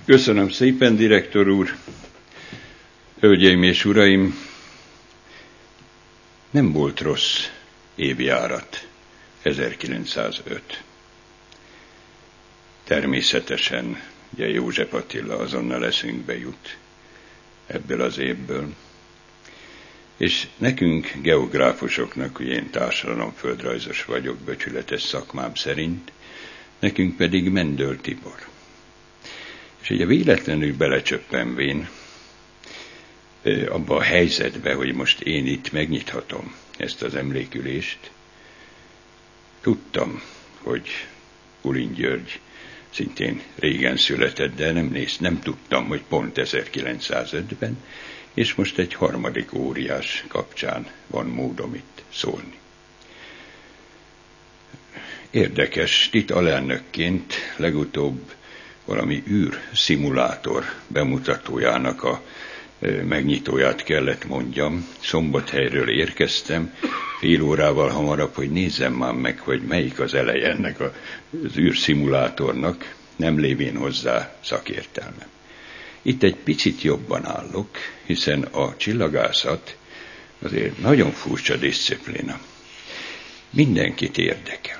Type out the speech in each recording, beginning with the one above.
Köszönöm szépen, direktor úr. Hölgyeim és uraim, nem volt rossz évjárat 1905. Természetesen, ugye József Attila azonnal eszünkbe jut ebből az évből. És nekünk, geográfusoknak, ugye én társadalomföldrajzos vagyok, becsületes szakmám szerint, nekünk pedig Mendöl Tibor. És ugye véletlenül belecsöppenvén abba a helyzetbe, hogy most én itt megnyithatom ezt az emlékülést, tudtam, hogy Kulin György szintén régen született, de nem tudtam, hogy pont 1905-ben, és most egy harmadik óriás kapcsán van módom itt szólni. Érdekes, itt alelnökként legutóbb valami űrszimulátor bemutatójának a megnyitóját kellett mondjam. Szombathelyről érkeztem, fél órával hamarabb, hogy nézzem már meg, hogy melyik az eleje ennek az űrszimulátornak, nem lévén hozzá szakértelmem. Itt egy picit jobban állok, hiszen a csillagászat azért nagyon furcsa diszciplína. Mindenkit érdekel.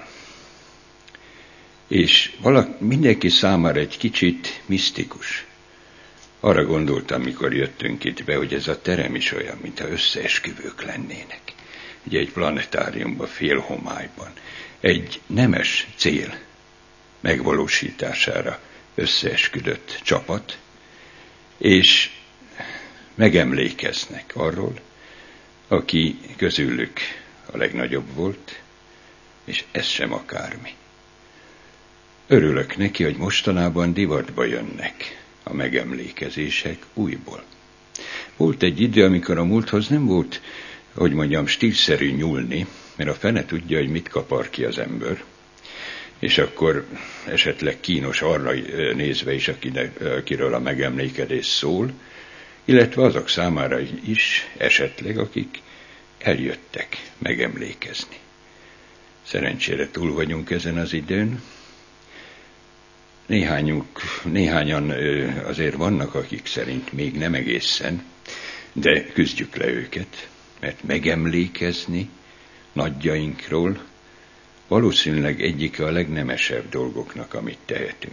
És mindenki számára egy kicsit misztikus. Arra gondoltam, mikor jöttünk itt be, hogy ez a terem is olyan, mintha összeesküvők lennének. Ugye egy planetáriumban, félhomályban. Egy nemes cél megvalósítására összeesküdött csapat, és megemlékeznek arról, aki közülük a legnagyobb volt, és ez sem akármi. Örülök neki, hogy mostanában divatba jönnek a megemlékezések újból. Volt egy idő, amikor a múlthoz nem volt, hogy mondjam, stílszerű nyúlni, mert a fene tudja, hogy mit kapar ki az ember, és akkor esetleg kínos arra nézve is, akiről a megemlékezés szól, illetve azok számára is esetleg, akik eljöttek megemlékezni. Szerencsére túl vagyunk ezen az időn. Néhányan azért vannak, akik szerint még nem egészen, de küzdjük le őket, mert megemlékezni nagyjainkról valószínűleg egyike a legnemesebb dolgoknak, amit tehetünk.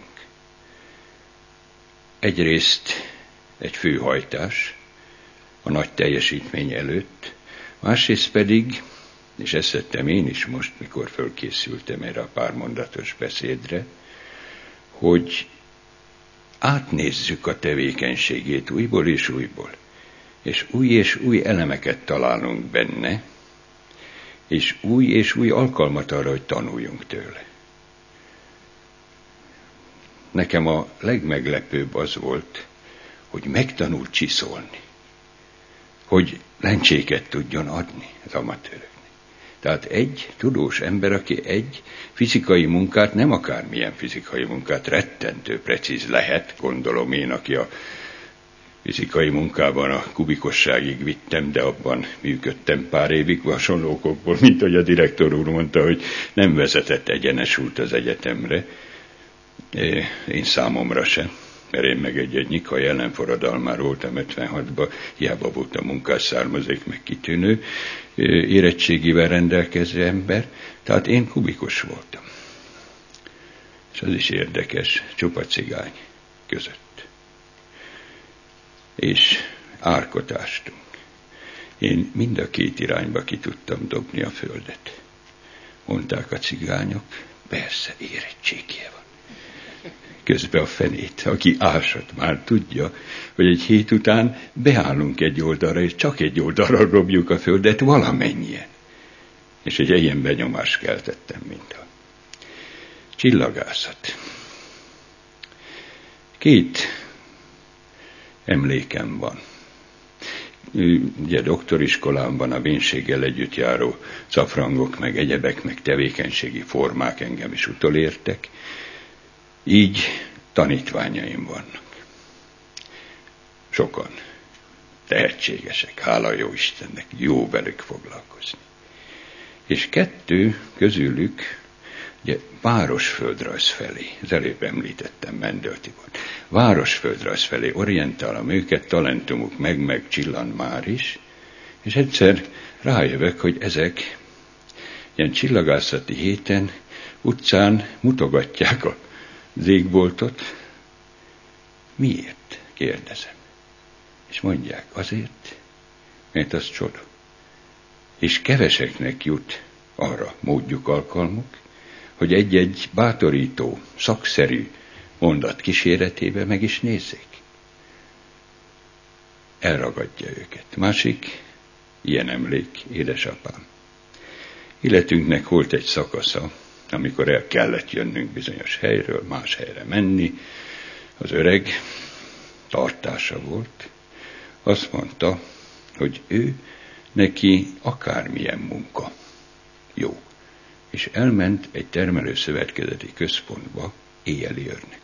Egyrészt egy főhajtás a nagy teljesítmény előtt, másrészt pedig, és ezt tettem én is most, mikor fölkészültem erre a pármondatos beszédre, hogy átnézzük a tevékenységét újból és új elemeket találunk benne, és új alkalmat arra, hogy tanuljunk tőle. Nekem a legmeglepőbb az volt, hogy megtanult csiszolni, hogy lencséket tudjon adni az amatőröknek. Tehát egy tudós ember, aki egy fizikai munkát, nem akármilyen fizikai munkát, rettentő precíz lehet, gondolom én, aki a fizikai munkában a kubikosságig vittem, de abban működtem pár évig hasonló okokból, mint hogy a direktor úr mondta, hogy nem vezetett egyenes út az egyetemre. Én számomra sem, mert én meg egy nyikai ellenforradalmár voltam 56-ban, hiába volt a munkásszármazék meg kitűnő, érettségivel rendelkező ember, tehát én kubikus voltam. És az is érdekes, csupa cigány között. És árkot ástunk. Én mind a két irányba ki tudtam dobni a földet. Mondták a cigányok, persze, érettségje van. Közben a fenét, aki ásat már tudja, hogy egy hét után beállunk egy oldalra, és csak egy oldalra dobjuk a földet valamennyien. És egy ilyen benyomást keltettem, mint a csillagászat. Két emlékem van. Ugye doktoriskolámban a vénséggel együtt járó szafrangok, meg egyebek, meg tevékenységi formák engem is utolértek. Így tanítványaim vannak. Sokan tehetségesek, hála jó Istennek, jó velük foglalkozni. És kettő közülük Ugye városföldrajz felé, az előbb említettem Mendel Tibor, városföldrajz felé orientálom őket, talentumuk meg csillan már is, és egyszer rájövök, hogy ezek ilyen csillagászati héten utcán mutogatják az égboltot. Miért? Kérdezem. És mondják, azért, mert az csoda. És keveseknek jut arra módjuk, alkalmuk, hogy egy-egy bátorító, szakszerű mondat kíséretében meg is nézzék. Elragadja őket. Másik, ilyen emlék, édesapám. Életünknek volt egy szakasza, amikor el kellett jönnünk bizonyos helyről, más helyre menni. Az öreg tartása volt. Azt mondta, hogy ő neki akármilyen munka jó. És elment egy termelőszövetkezeti központba éjjeli őrnek.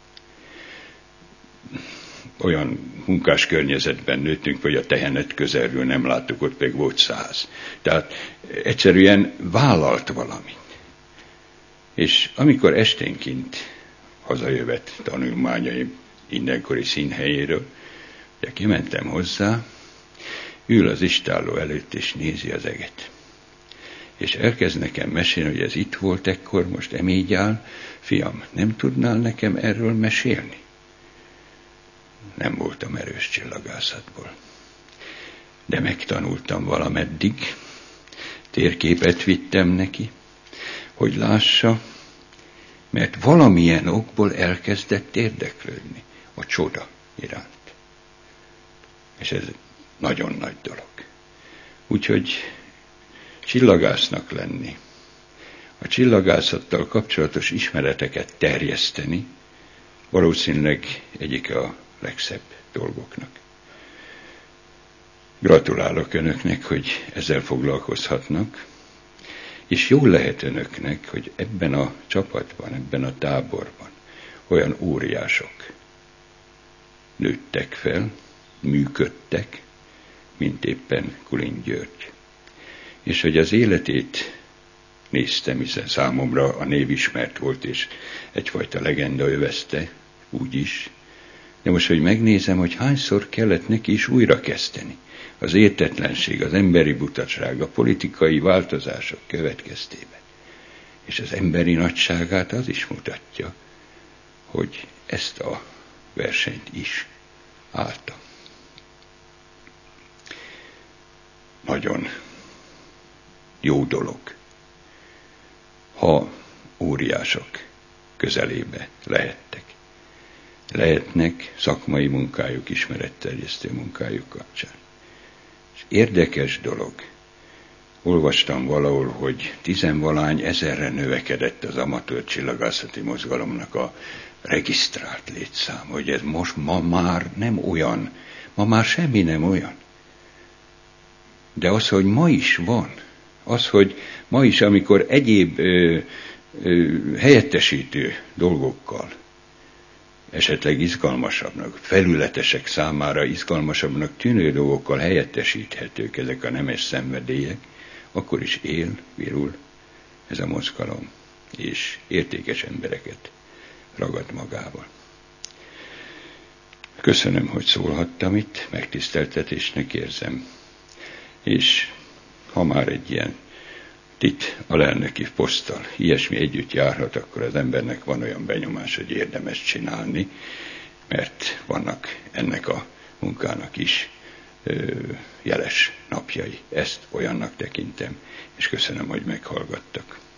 Olyan munkás környezetben nőttünk, hogy a tehenet közelről nem láttuk, ott pedig volt 100. Tehát egyszerűen vállalt valamit. És amikor esténként hazajövett tanulmányaim mindenkori színhelyéről, ugye kimentem hozzá, ül az istálló előtt és nézi az eget. És elkezd nekem mesélni, hogy ez itt volt ekkor, most így áll. Fiam, nem tudnál nekem erről mesélni? Nem voltam erős csillagászatból. De megtanultam valameddig, térképet vittem neki, hogy lássa, mert valamilyen okból elkezdett érdeklődni a csoda iránt. És ez nagyon nagy dolog. Úgyhogy csillagásznak lenni, a csillagászattal kapcsolatos ismereteket terjeszteni, valószínűleg egyik a legszebb dolgoknak. Gratulálok önöknek, hogy ezzel foglalkozhatnak, és jól lehet önöknek, hogy ebben a csapatban, ebben a táborban olyan óriások nőttek fel, működtek, mint éppen Kulin György. És hogy az életét néztem, hiszen számomra a név ismert volt, és egyfajta legenda övezte, úgyis. De most, hogy megnézem, hogy hányszor kellett neki is újra kezdeni. Az értetlenség, az emberi butaság, a politikai változások következtében. És az emberi nagyságát az is mutatja, hogy ezt a versenyt is állta. Nagyon jó dolog, ha óriások közelébe lehetnek szakmai munkájuk, ismeretterjesztő munkájuk kapcsán. És érdekes dolog, olvastam valahol, hogy 10-valány ezerre növekedett az amatőr csillagászati mozgalomnak a regisztrált létszám, hogy ez most ma már nem olyan, ma már semmi nem olyan. De az, hogy ma is van, az, hogy ma is, amikor egyéb helyettesítő dolgokkal, esetleg izgalmasabbnak, felületesek számára izgalmasabbnak tűnő dolgokkal helyettesíthetők ezek a nemes szenvedélyek, akkor is él, virul ez a mozgalom, és értékes embereket ragad magával. Köszönöm, hogy szólhattam itt, megtiszteltetésnek érzem. És ha már egy ilyen alelnöki poszttal ilyesmi együtt járhat, akkor az embernek van olyan benyomás, hogy érdemes csinálni, mert vannak ennek a munkának is jeles napjai. Ezt olyannak tekintem, és köszönöm, hogy meghallgattak.